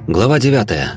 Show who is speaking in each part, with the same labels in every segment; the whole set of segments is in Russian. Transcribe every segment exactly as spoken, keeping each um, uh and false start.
Speaker 1: Глава девятая.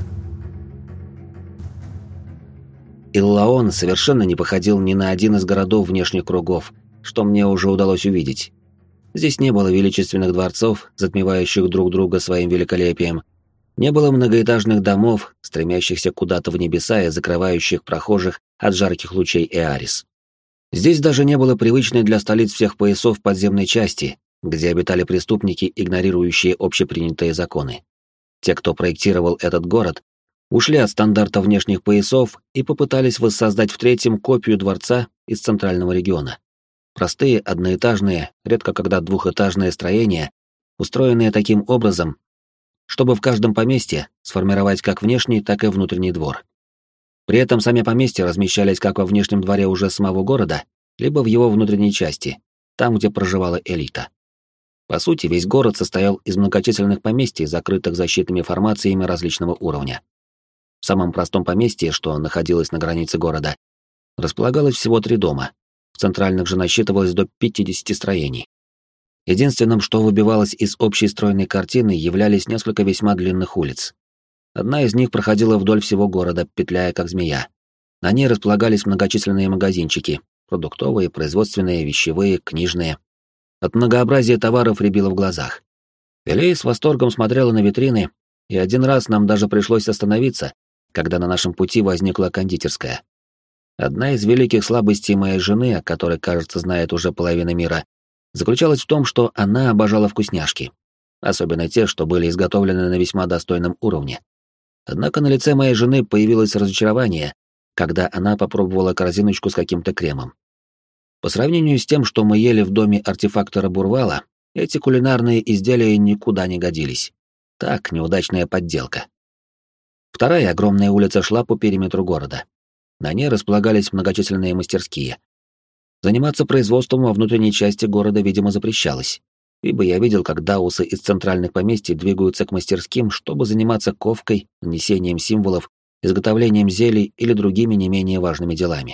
Speaker 1: Иллаон совершенно не походил ни на один из городов внешних кругов, что мне уже удалось увидеть. Здесь не было величественных дворцов, затмевающих друг друга своим великолепием, не было многоэтажных домов, стремящихся куда-то в небеса и закрывающих прохожих от жарких лучей Эарис. Здесь даже не было привычной для столиц всех поясов подземной части, где обитали преступники, игнорирующие общепринятые законы. Те, кто проектировал этот город, ушли от стандарта внешних поясов и попытались воссоздать в третьем копию дворца из центрального региона. Простые, одноэтажные, редко когда двухэтажные строения, устроенные таким образом, чтобы в каждом поместье сформировать как внешний, так и внутренний двор. При этом сами поместья размещались как во внешнем дворе уже самого города, либо в его внутренней части, там, где проживала элита. По сути, весь город состоял из многочисленных поместий, закрытых защитными формациями различного уровня. В самом простом поместье, что находилось на границе города, располагалось всего три дома, в центральных же насчитывалось до пятидесяти строений. Единственным, что выбивалось из общей стройной картины, являлись несколько весьма длинных улиц. Одна из них проходила вдоль всего города, петляя как змея. На ней располагались многочисленные магазинчики, продуктовые, производственные, вещевые, книжные. От многообразия товаров рябило в глазах. Элей с восторгом смотрела на витрины, и один раз нам даже пришлось остановиться, когда на нашем пути возникла кондитерская. Одна из великих слабостей моей жены, о которой, кажется, знает уже половина мира, заключалась в том, что она обожала вкусняшки, особенно те, что были изготовлены на весьма достойном уровне. Однако на лице моей жены появилось разочарование, когда она попробовала корзиночку с каким-то кремом. По сравнению с тем, что мы ели в доме артефактора Бурвала, эти кулинарные изделия никуда не годились. Так, неудачная подделка. Вторая огромная улица шла по периметру города. На ней располагались многочисленные мастерские. Заниматься производством во внутренней части города, видимо, запрещалось, ибо я видел, как даусы из центральных поместий двигаются к мастерским, чтобы заниматься ковкой, нанесением символов, изготовлением зелий или другими не менее важными делами.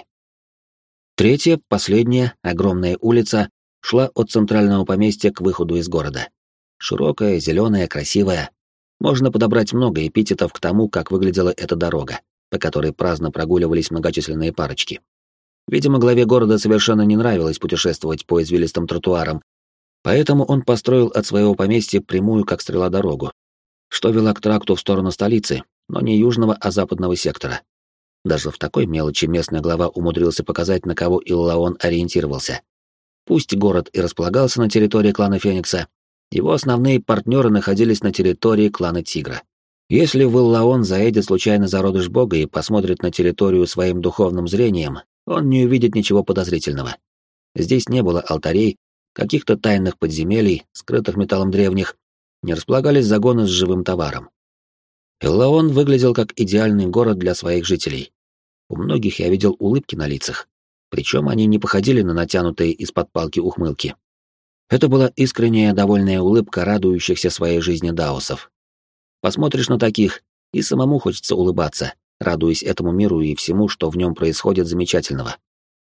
Speaker 1: Третья, последняя, огромная улица шла от центрального поместья к выходу из города. Широкая, зеленая, красивая. Можно подобрать много эпитетов к тому, как выглядела эта дорога, по которой праздно прогуливались многочисленные парочки. Видимо, главе города совершенно не нравилось путешествовать по извилистым тротуарам, поэтому он построил от своего поместья прямую, как стрела, дорогу, что вела к тракту в сторону столицы, но не южного, а западного сектора. Даже в такой мелочи местный глава умудрился показать, на кого Иллаон ориентировался. Пусть город и располагался на территории клана Феникса, его основные партнеры находились на территории клана Тигра. Если в Иллаон заедет случайно зародыш бога и посмотрит на территорию своим духовным зрением, он не увидит ничего подозрительного. Здесь не было алтарей, каких-то тайных подземелий, скрытых металлом древних, не располагались загоны с живым товаром. Иллаон выглядел как идеальный город для своих жителей. У многих я видел улыбки на лицах, причем они не походили на натянутые из-под палки ухмылки. Это была искренняя, довольная улыбка радующихся своей жизни даосов. Посмотришь на таких, и самому хочется улыбаться, радуясь этому миру и всему, что в нем происходит замечательного.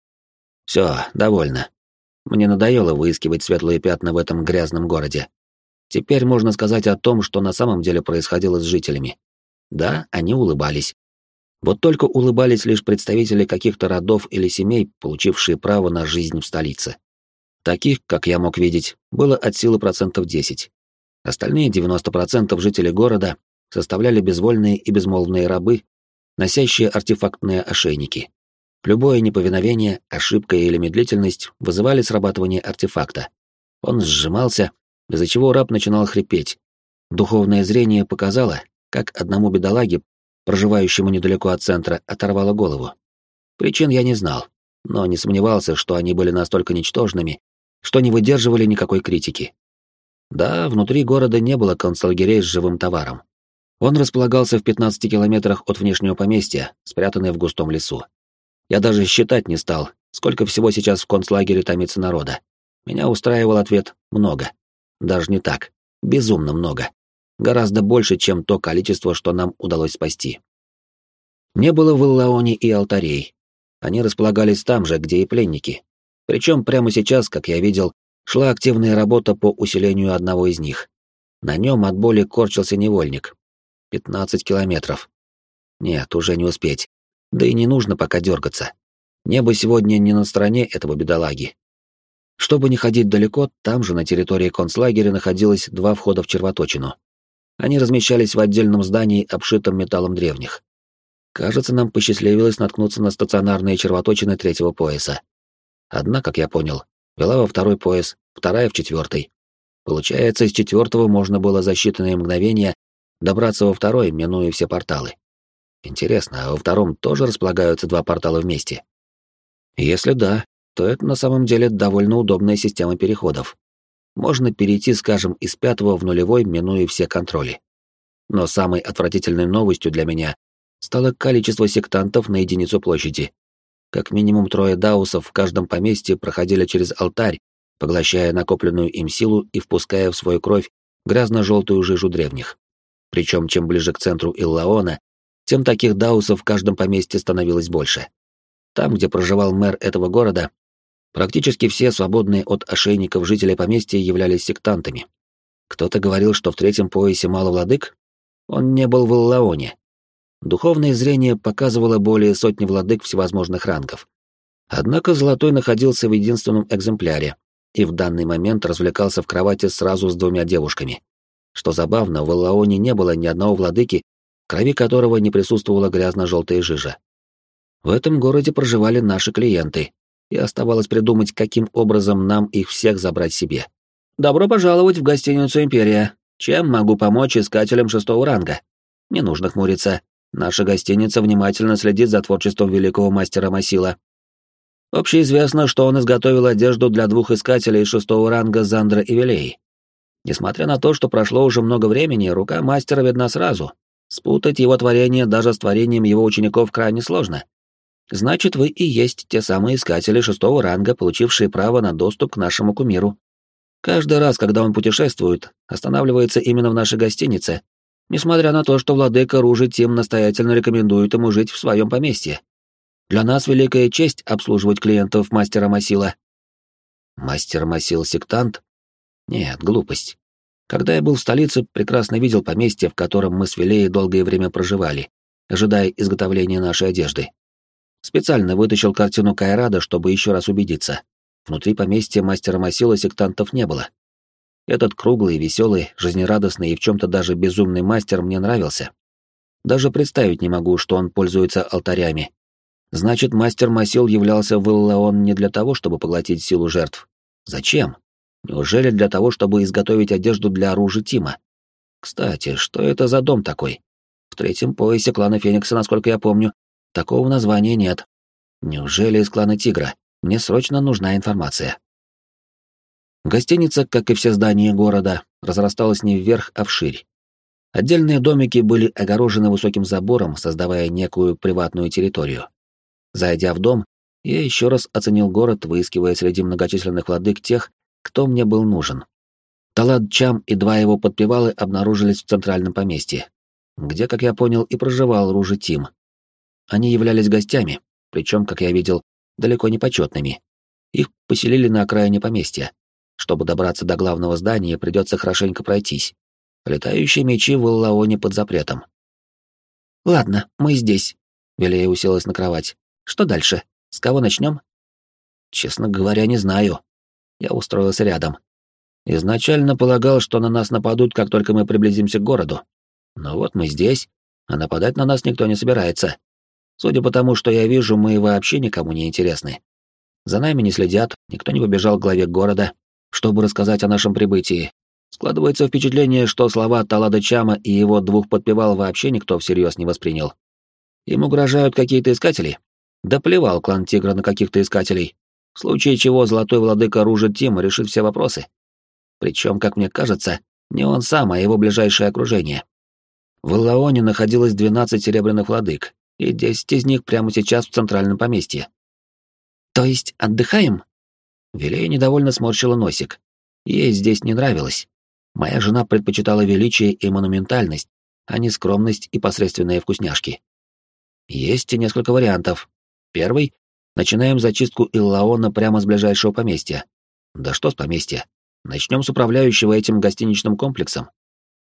Speaker 1: Все, довольно. Мне надоело выискивать светлые пятна в этом грязном городе. Теперь можно сказать о том, что на самом деле происходило с жителями. Да, они улыбались. Вот только улыбались лишь представители каких-то родов или семей, получившие право на жизнь в столице. Таких, как я мог видеть, было от силы процентов десять. Остальные девяносто процентов жителей города составляли безвольные и безмолвные рабы, носящие артефактные ошейники. Любое неповиновение, ошибка или медлительность вызывали срабатывание артефакта. Он сжимался, из-за чего раб начинал хрипеть. Духовное зрение показало, как одному бедолаге, проживающему недалеко от центра, оторвало голову. Причин я не знал, но не сомневался, что они были настолько ничтожными, что не выдерживали никакой критики. Да, внутри города не было концлагерей с живым товаром. Он располагался в пятнадцати километрах от внешнего поместья, спрятанный в густом лесу. Я даже считать не стал, сколько всего сейчас в концлагере томится народа. Меня устраивал ответ «много». Даже не так, безумно много. Гораздо больше, чем то количество, что нам удалось спасти. Не было в Иллаоне и алтарей. Они располагались там же, где и пленники. Причем прямо сейчас, как я видел, шла активная работа по усилению одного из них. На нем от боли корчился невольник. Пятнадцать километров. Нет, уже не успеть. Да и не нужно пока дергаться. Небо сегодня не на стороне этого бедолаги. Чтобы не ходить далеко, там же на территории концлагеря находилось два входа в червоточину. Они размещались в отдельном здании, обшитом металлом древних. Кажется, нам посчастливилось наткнуться на стационарные червоточины третьего пояса. Одна, как я понял, вела во второй пояс, вторая в четвертый. Получается, из четвертого можно было за считанные мгновения добраться во второй, минуя все порталы. Интересно, а во втором тоже располагаются два портала вместе? Если да, то это на самом деле довольно удобная система переходов. Можно перейти, скажем, из пятого в нулевой, минуя все контроли. Но самой отвратительной новостью для меня стало количество сектантов на единицу площади. Как минимум трое даусов в каждом поместье проходили через алтарь, поглощая накопленную им силу и впуская в свою кровь грязно-желтую жижу древних. Причем чем ближе к центру Иллаона, тем таких даусов в каждом поместье становилось больше. Там, где проживал мэр этого города, практически все свободные от ошейников жители поместья являлись сектантами. Кто-то говорил, что в третьем поясе мало владык? Он не был в Иллаоне. Духовное зрение показывало более сотни владык всевозможных рангов. Однако Золотой находился в единственном экземпляре и в данный момент развлекался в кровати сразу с двумя девушками. Что забавно, в Иллаоне не было ни одного владыки, в крови которого не присутствовала грязно-желтая жижа. В этом городе проживали наши клиенты, и оставалось придумать, каким образом нам их всех забрать себе. «Добро пожаловать в гостиницу «Империя». Чем могу помочь искателям шестого ранга?» Не нужно хмуриться. Наша гостиница внимательно следит за творчеством великого мастера Масила. Общеизвестно, что он изготовил одежду для двух искателей шестого ранга Зандра и Вилей. Несмотря на то, что прошло уже много времени, рука мастера видна сразу. Спутать его творение даже с творением его учеников крайне сложно. Значит, вы и есть те самые искатели шестого ранга, получившие право на доступ к нашему кумиру. Каждый раз, когда он путешествует, останавливается именно в нашей гостинице, несмотря на то, что владыка Ружи Тим настоятельно рекомендует ему жить в своем поместье. Для нас великая честь обслуживать клиентов мастера Масила. Мастер Масил-сектант? Нет, глупость. Когда я был в столице, прекрасно видел поместье, в котором мы с Вилеей долгое время проживали, ожидая изготовления нашей одежды. Специально вытащил картину Кайрада, чтобы еще раз убедиться. Внутри поместья мастера Масила сектантов не было. Этот круглый, веселый, жизнерадостный и в чем-то даже безумный мастер мне нравился. Даже представить не могу, что он пользуется алтарями. Значит, мастер Масил являлся в Иллаон не для того, чтобы поглотить силу жертв. Зачем? Неужели для того, чтобы изготовить одежду для оружия Тима? Кстати, что это за дом такой? В третьем поясе клана Феникса, насколько я помню, такого названия нет. Неужели из клана Тигра? Мне срочно нужна информация. Гостиница, как и все здания города, разрасталась не вверх, а вширь. Отдельные домики были огорожены высоким забором, создавая некую приватную территорию. Зайдя в дом, я еще раз оценил город, выискивая среди многочисленных владык тех, кто мне был нужен. Талад Чам и два его подпевалы обнаружились в центральном поместье, где, как я понял, и проживал Ружи Тим. Они являлись гостями, причем, как я видел, далеко не почетными. Их поселили на окраине поместья. Чтобы добраться до главного здания, придется хорошенько пройтись. Летающие мечи в Иллаоне под запретом. «Ладно, мы здесь», — Вилея уселась на кровать. «Что дальше? С кого начнем?» «Честно говоря, не знаю». Я устроился рядом. Изначально полагал, что на нас нападут, как только мы приблизимся к городу. Но вот мы здесь, а нападать на нас никто не собирается. Судя по тому, что я вижу, мы вообще никому не интересны. За нами не следят, никто не побежал к главе города, чтобы рассказать о нашем прибытии. Складывается впечатление, что слова Талада Чама и его двух подпевал вообще никто всерьез не воспринял. Им угрожают какие-то искатели? Да плевал клан Тигра на каких-то искателей. В случае чего золотой владыка Ружи Тим решит все вопросы. Причем, как мне кажется, не он сам, а его ближайшее окружение. В Иллаоне находилось двенадцать серебряных владык, и десять из них прямо сейчас в центральном поместье. «То есть отдыхаем?» Вилея недовольно сморщила носик. Ей здесь не нравилось. Моя жена предпочитала величие и монументальность, а не скромность и посредственные вкусняшки. Есть и несколько вариантов. Первый — начинаем зачистку Иллаона прямо с ближайшего поместья. Да что с поместья? Начнем с управляющего этим гостиничным комплексом.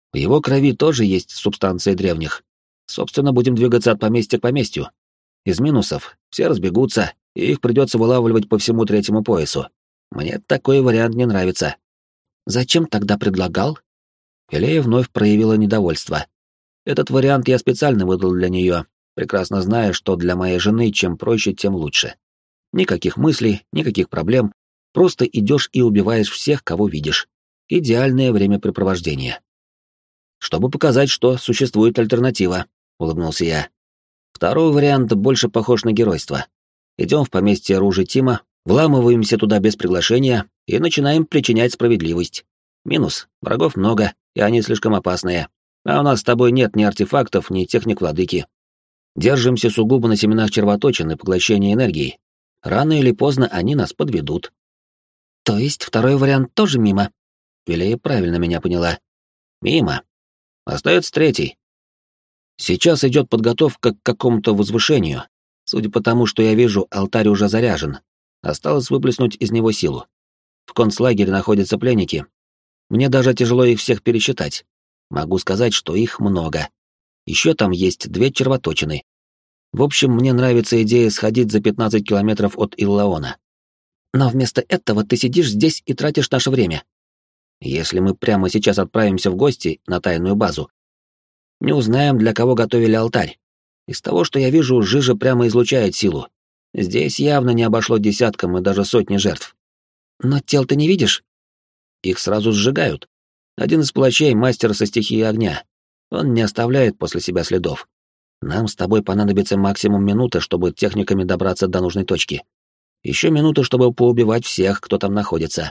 Speaker 1: В его крови тоже есть субстанции древних. Собственно, будем двигаться от поместья к поместью. Из минусов все разбегутся, и их придется вылавливать по всему третьему поясу. Мне такой вариант не нравится. Зачем тогда предлагал? Филея вновь проявила недовольство. Этот вариант я специально выдал для нее, прекрасно зная, что для моей жены чем проще, тем лучше. Никаких мыслей, никаких проблем, просто идешь и убиваешь всех, кого видишь. Идеальное времяпрепровождение. Чтобы показать, что существует альтернатива, улыбнулся я. Второй вариант больше похож на геройство. Идем в поместье Ружи Тима, вламываемся туда без приглашения и начинаем причинять справедливость. Минус — врагов много, и они слишком опасные. А у нас с тобой нет ни артефактов, ни техник владыки. Держимся сугубо на семенах червоточин и поглощении энергии. Рано или поздно они нас подведут. То есть второй вариант тоже мимо? Вилея правильно меня поняла. Мимо. Остается третий. Сейчас идет подготовка к какому-то возвышению. Судя по тому, что я вижу, алтарь уже заряжен. Осталось выплеснуть из него силу. В концлагере находятся пленники. Мне даже тяжело их всех пересчитать. Могу сказать, что их много. Еще там есть две червоточины. В общем, мне нравится идея сходить за пятнадцать километров от Иллаона. Но вместо этого ты сидишь здесь и тратишь наше время. Если мы прямо сейчас отправимся в гости на тайную базу, не узнаем, для кого готовили алтарь. Из того, что я вижу, жижа прямо излучает силу. Здесь явно не обошло десяткам и даже сотни жертв. Но тел ты не видишь? Их сразу сжигают. Один из палачей — мастер со стихией огня. Он не оставляет после себя следов. Нам с тобой понадобится максимум минута, чтобы техниками добраться до нужной точки. Еще минута, чтобы поубивать всех, кто там находится.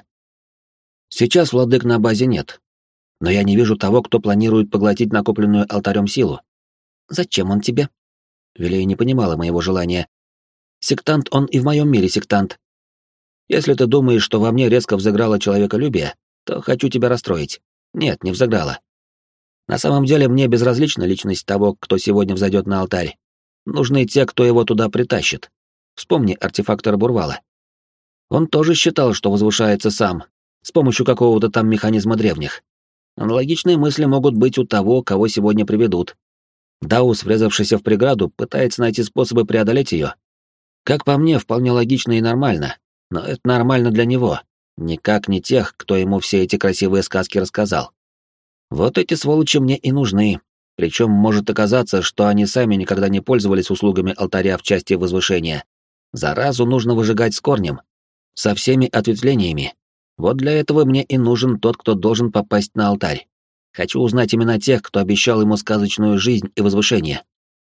Speaker 1: Сейчас владык на базе нет. Но я не вижу того, кто планирует поглотить накопленную алтарем силу. Зачем он тебе? Вилея не понимала моего желания. Сектант он и в моем мире сектант. Если ты думаешь, что во мне резко взыграло человеколюбие, то хочу тебя расстроить. Нет, не взыграло. На самом деле мне безразлична личность того, кто сегодня взойдет на алтарь. Нужны те, кто его туда притащит. Вспомни артефактора Бурвала. Он тоже считал, что возвышается сам, с помощью какого-то там механизма древних. Аналогичные мысли могут быть у того, кого сегодня приведут. Даус, врезавшийся в преграду, пытается найти способы преодолеть ее. Как по мне, вполне логично и нормально, но это нормально для него, никак не тех, кто ему все эти красивые сказки рассказал. Вот эти сволочи мне и нужны, причем может оказаться, что они сами никогда не пользовались услугами алтаря в части возвышения. Заразу нужно выжигать с корнем, со всеми ответвлениями. Вот для этого мне и нужен тот, кто должен попасть на алтарь. Хочу узнать имена тех, кто обещал ему сказочную жизнь и возвышение.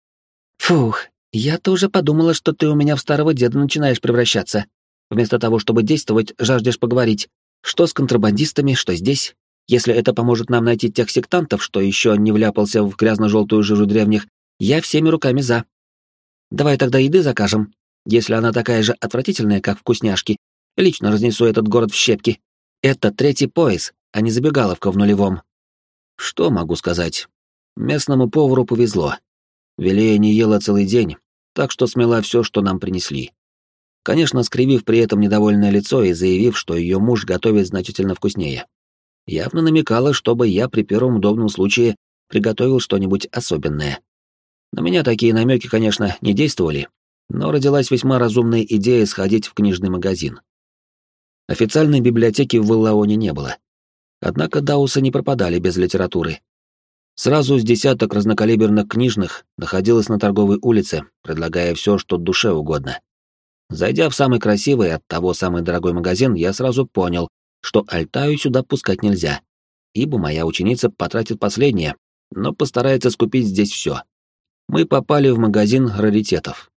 Speaker 1: Фух, я-то уже подумала, что ты у меня в старого деда начинаешь превращаться. Вместо того, чтобы действовать, жаждешь поговорить. Что с контрабандистами, что здесь? Если это поможет нам найти тех сектантов, что еще не вляпался в грязно-желтую жижу древних, я всеми руками за. Давай тогда еды закажем. Если она такая же отвратительная, как вкусняшки, лично разнесу этот город в щепки. Это третий пояс, а не забегаловка в нулевом. Что могу сказать? Местному повару повезло. Вилея не ела целый день, так что смела все, что нам принесли. Конечно, скривив при этом недовольное лицо и заявив, что ее муж готовит значительно вкуснее. Явно намекала, чтобы я при первом удобном случае приготовил что-нибудь особенное. На меня такие намеки, конечно, не действовали, но родилась весьма разумная идея сходить в книжный магазин. Официальной библиотеки в Иллаоне не было. Однако даусы не пропадали без литературы. Сразу с десяток разнокалиберных книжных находилось на торговой улице, предлагая все, что душе угодно. Зайдя в самый красивый, оттого самый дорогой магазин, я сразу понял, что Альтаю сюда пускать нельзя, ибо моя ученица потратит последнее, но постарается скупить здесь все. Мы попали в магазин раритетов.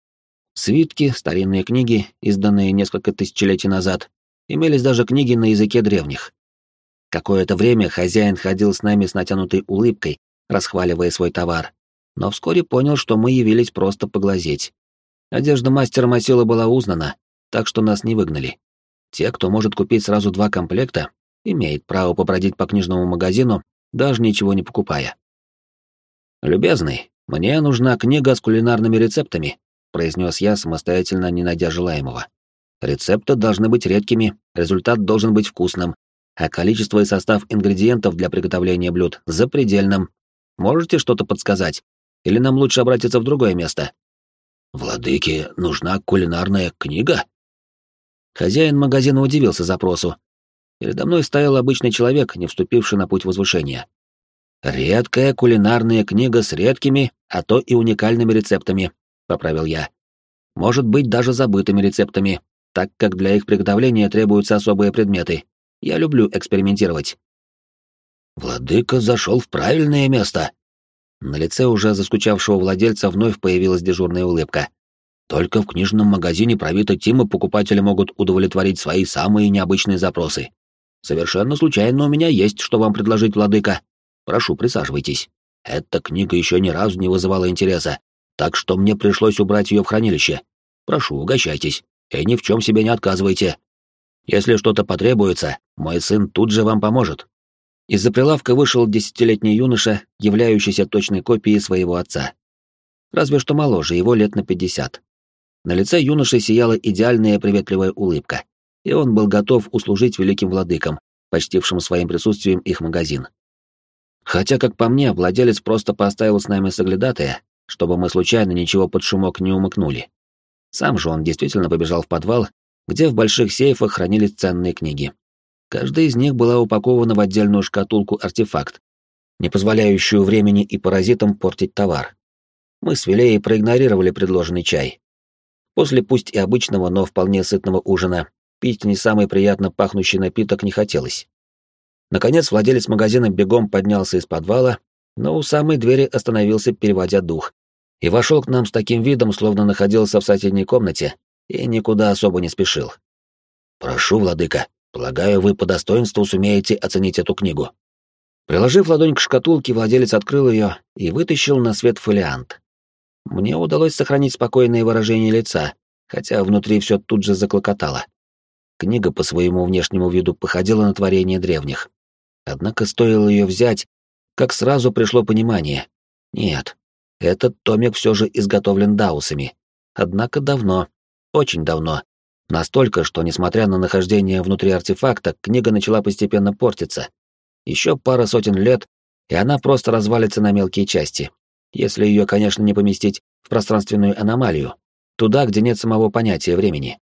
Speaker 1: Свитки, старинные книги, изданные несколько тысячелетий назад, имелись даже книги на языке древних. Какое-то время хозяин ходил с нами с натянутой улыбкой, расхваливая свой товар, но вскоре понял, что мы явились просто поглазеть. Одежда мастера Масила была узнана, так что нас не выгнали. Те, кто может купить сразу два комплекта, имеет право побродить по книжному магазину, даже ничего не покупая. «Любезный, мне нужна книга с кулинарными рецептами», — произнес я, самостоятельно не найдя желаемого. «Рецепты должны быть редкими, результат должен быть вкусным, а количество и состав ингредиентов для приготовления блюд запредельным. Можете что-то подсказать? Или нам лучше обратиться в другое место? Владыке нужна кулинарная книга? Хозяин магазина удивился запросу. Передо мной стоял обычный человек, не вступивший на путь возвышения. «Редкая кулинарная книга с редкими, а то и уникальными рецептами», — поправил я. «Может быть, даже забытыми рецептами, так как для их приготовления требуются особые предметы. Я люблю экспериментировать». «Владыка зашел в правильное место». На лице уже заскучавшего владельца вновь появилась дежурная улыбка. «Только в книжном магазине Провита Тима покупатели могут удовлетворить свои самые необычные запросы. Совершенно случайно у меня есть, что вам предложить, владыка. Прошу, присаживайтесь. Эта книга еще ни разу не вызывала интереса, так что мне пришлось убрать ее в хранилище. Прошу, угощайтесь, и ни в чем себе не отказывайте. Если что-то потребуется, мой сын тут же вам поможет». Из-за прилавка вышел десятилетний юноша, являющийся точной копией своего отца. Разве что моложе, его лет на пятьдесят. На лице юноши сияла идеальная приветливая улыбка, и он был готов услужить великим владыкам, почтившим своим присутствием их магазин. Хотя, как по мне, владелец просто поставил с нами соглядатая, чтобы мы случайно ничего под шумок не умыкнули. Сам же он действительно побежал в подвал, где в больших сейфах хранились ценные книги. Каждая из них была упакована в отдельную шкатулку-артефакт, не позволяющую времени и паразитам портить товар. Мы с Вилеей проигнорировали предложенный чай. После пусть и обычного, но вполне сытного ужина пить не самый приятно пахнущий напиток не хотелось. Наконец владелец магазина бегом поднялся из подвала, но у самой двери остановился, переводя дух, и вошел к нам с таким видом, словно находился в соседней комнате и никуда особо не спешил. «Прошу, владыка, полагаю, вы по достоинству сумеете оценить эту книгу». Приложив ладонь к шкатулке, владелец открыл ее и вытащил на свет фолиант. Мне удалось сохранить спокойное выражение лица, хотя внутри все тут же заклокотало. Книга по своему внешнему виду походила на творение древних. Однако стоило ее взять, как сразу пришло понимание. Нет, этот томик все же изготовлен даусами. Однако давно, очень давно. Настолько, что, несмотря на нахождение внутри артефакта, книга начала постепенно портиться. Еще пара сотен лет, и она просто развалится на мелкие части. Если ее, конечно, не поместить в пространственную аномалию, туда, где нет самого понятия времени.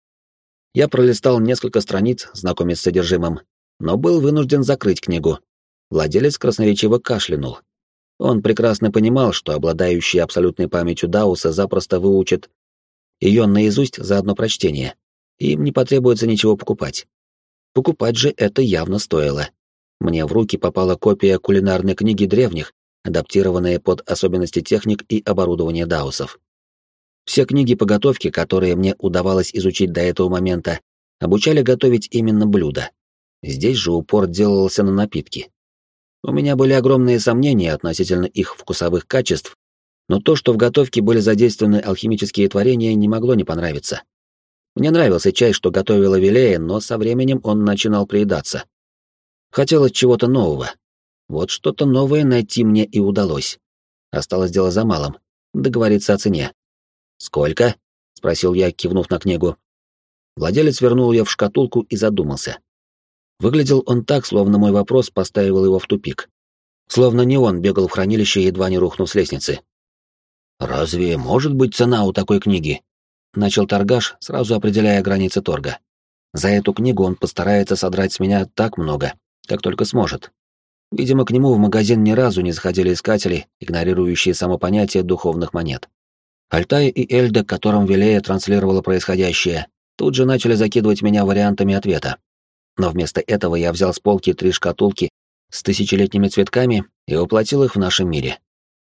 Speaker 1: Я пролистал несколько страниц, знакомясь с содержимым, но был вынужден закрыть книгу. Владелец красноречиво кашлянул. Он прекрасно понимал, что обладающий абсолютной памятью Дауса запросто выучит ее наизусть за одно прочтение, и им не потребуется ничего покупать. Покупать же это явно стоило. Мне в руки попала копия кулинарной книги древних, адаптированная под особенности техник и оборудования даусов. Все книги по готовке, которые мне удавалось изучить до этого момента, обучали готовить именно блюда. Здесь же упор делался на напитки. У меня были огромные сомнения относительно их вкусовых качеств, но то, что в готовке были задействованы алхимические творения, не могло не понравиться. Мне нравился чай, что готовила Вилея, но со временем он начинал приедаться. Хотелось чего-то нового. Вот что-то новое найти мне и удалось. Осталось дело за малым — договориться о цене. «Сколько?» — спросил я, кивнув на книгу. Владелец вернул ее в шкатулку и задумался. Выглядел он так, словно мой вопрос поставил его в тупик. Словно не он бегал в хранилище, едва не рухнув с лестницы. «Разве может быть цена у такой книги?» — начал торгаш, сразу определяя границы торга. «За эту книгу он постарается содрать с меня так много, как только сможет». Видимо, к нему в магазин ни разу не заходили искатели, игнорирующие само понятие духовных монет. Альтай и Эльда, которым Вилея транслировала происходящее, тут же начали закидывать меня вариантами ответа. Но вместо этого я взял с полки три шкатулки с тысячелетними цветками и воплотил их в нашем мире.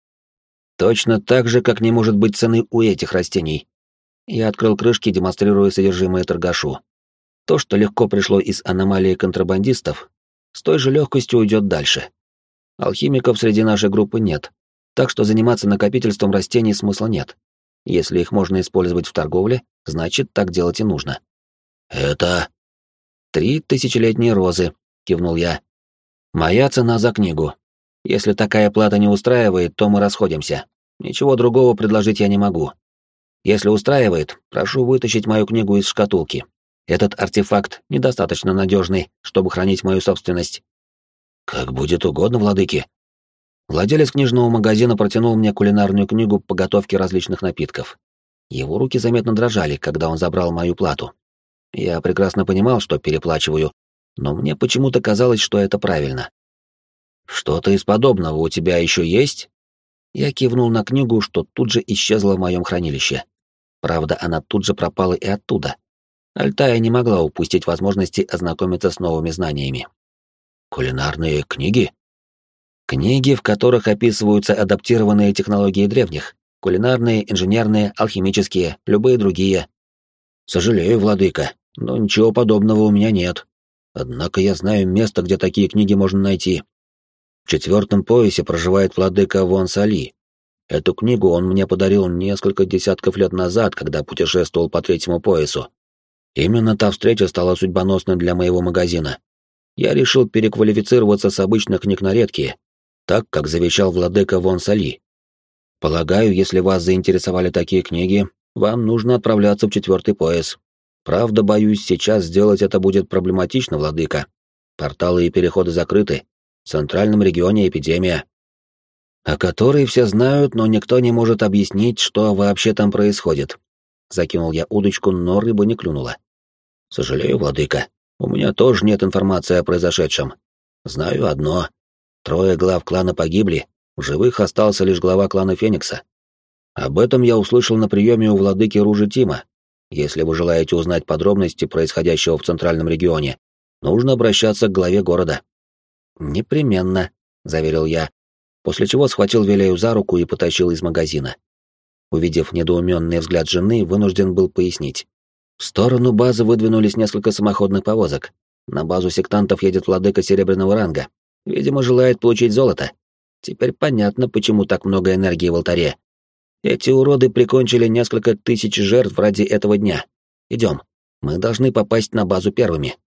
Speaker 1: Точно так же, как не может быть цены у этих растений. Я открыл крышки, демонстрируя содержимое торгашу. То, что легко пришло из аномалии контрабандистов, с той же легкостью уйдет дальше. Алхимиков среди нашей группы нет, так что заниматься накопительством растений смысла нет. Если их можно использовать в торговле, значит, так делать и нужно. «Это...» «Три тысячелетние розы», — кивнул я. «Моя цена за книгу. Если такая плата не устраивает, то мы расходимся. Ничего другого предложить я не могу. Если устраивает, прошу вытащить мою книгу из шкатулки. Этот артефакт недостаточно надежный, чтобы хранить мою собственность. Как будет угодно, владыки. Владелец книжного магазина протянул мне кулинарную книгу по готовке различных напитков. Его руки заметно дрожали, когда он забрал мою плату. Я прекрасно понимал, что переплачиваю, но мне почему-то казалось, что это правильно. «Что-то из подобного у тебя еще есть?» Я кивнул на книгу, что тут же исчезла в моем хранилище. Правда, она тут же пропала и оттуда. Альтая не могла упустить возможности ознакомиться с новыми знаниями. «Кулинарные книги?» «Книги, в которых описываются адаптированные технологии древних. Кулинарные, инженерные, алхимические, любые другие. Сожалею, владыка, но ничего подобного у меня нет. Однако я знаю место, где такие книги можно найти. В четвертом поясе проживает владыка Вон Сали. Эту книгу он мне подарил несколько десятков лет назад, когда путешествовал по третьему поясу. Именно та встреча стала судьбоносной для моего магазина. Я решил переквалифицироваться с обычных книг на редкие, так, как завещал владыка Вон Сали. Полагаю, если вас заинтересовали такие книги, вам нужно отправляться в четвертый пояс. Правда, боюсь, сейчас сделать это будет проблематично, владыка. Порталы и переходы закрыты. В центральном регионе эпидемия, о которой все знают, но никто не может объяснить, что вообще там происходит. Закинул я удочку, но рыба не клюнула. Сожалею, владыка, у меня тоже нет информации о произошедшем. Знаю одно. Трое глав клана погибли, в живых остался лишь глава клана Феникса. Об этом я услышал на приеме у владыки Ружи Тима. Если вы желаете узнать подробности происходящего в центральном регионе, нужно обращаться к главе города. «Непременно», — заверил я, после чего схватил Вилею за руку и потащил из магазина. Увидев недоуменный взгляд жены, вынужден был пояснить. В сторону базы выдвинулись несколько самоходных повозок. На базу сектантов едет владыка серебряного ранга. Видимо, желает получить золото. Теперь понятно, почему так много энергии в алтаре. Эти уроды прикончили несколько тысяч жертв ради этого дня. Идем. Мы должны попасть на базу первыми.